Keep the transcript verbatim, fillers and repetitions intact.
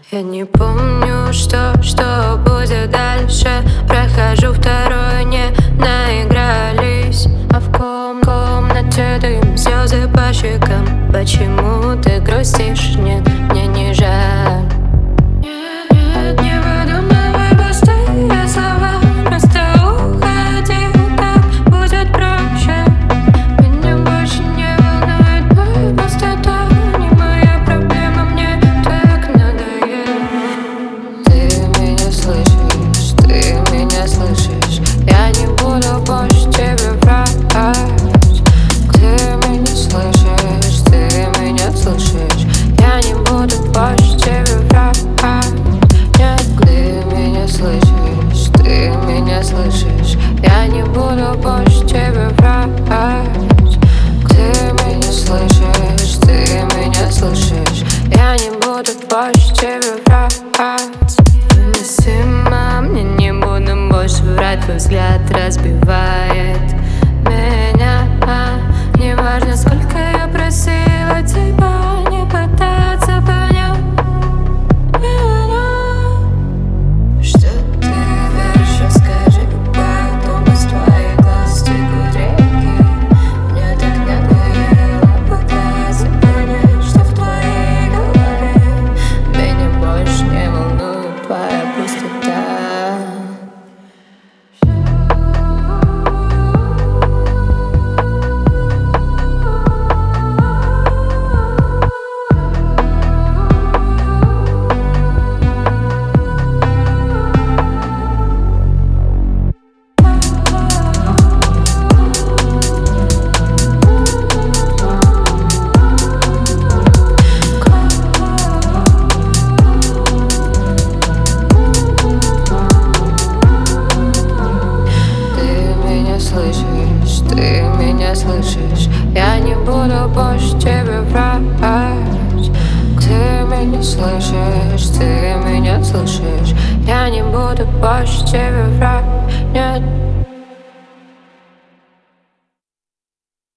Я не помню, что, что будет дальше. Прохожу второй, не наигрались. А в ком комнате дым, слезы по щекам. Почему ты грустишь? Нет, мне не жаль. Нет, нет, не выдумывай пустые слова. Просто уходи, так будет проще. Меня больше не волнует твоя пустота. Не моя проблема, мне так надоело. Ты меня слышишь, ты меня слышишь. Я не буду больше тебе врать. Ты меня слышишь, ты меня слышишь. Я не буду больше тебе врать. Нет, ты меня слышишь, ты меня слышишь. Я не буду больше тебе врать. Ты меня слышишь, ты меня слышишь. Я не буду больше тебе врать. Невыносимо, мне не буду больше врать. Твой взгляд разбивает меня. Неважно, сколько я просила тебя не пытаться понять меня. Что ты веришь, расскажи, потом из твоих глаз текут реки. Мне так надоело пытаться понять, что в твоей голове. Меня больше не волнует твоя пустота. Слышишь, ты меня слышишь. Я не буду больше тебе врать. Ты меня слышишь, ты меня слышишь. Я не буду больше тебе врать. Нет.